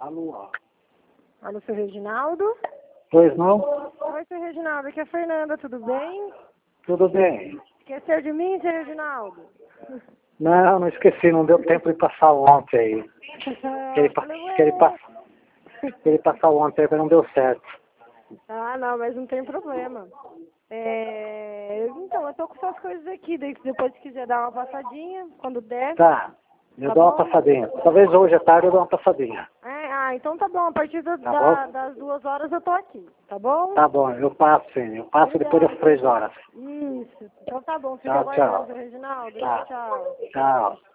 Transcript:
Alô? Alô, seu Reginaldo? Pois não? Oi, seu Reginaldo, aqui é a Fernanda, tudo bem? Tudo bem. Esqueceu de mim, seu Reginaldo? Não esqueci, não deu tempo de passar ontem aí. Queria passar ontem, mas não deu certo. Ah, não, mas não tem problema. Então, eu tô com suas coisas aqui, daí depois se quiser dar uma passadinha, quando der. Tá, eu Tá dou uma bom? passadinha. Talvez hoje à tarde eu dou uma passadinha. Então tá bom, a partir Tá bom? das 2 horas eu tô aqui, tá bom? Tá bom, eu passo sim. Eu passo depois das 3 horas. Isso, então tá bom, fica Tchau, aguardando, tchau. seu Reginaldo. Tá. Tchau. Tchau.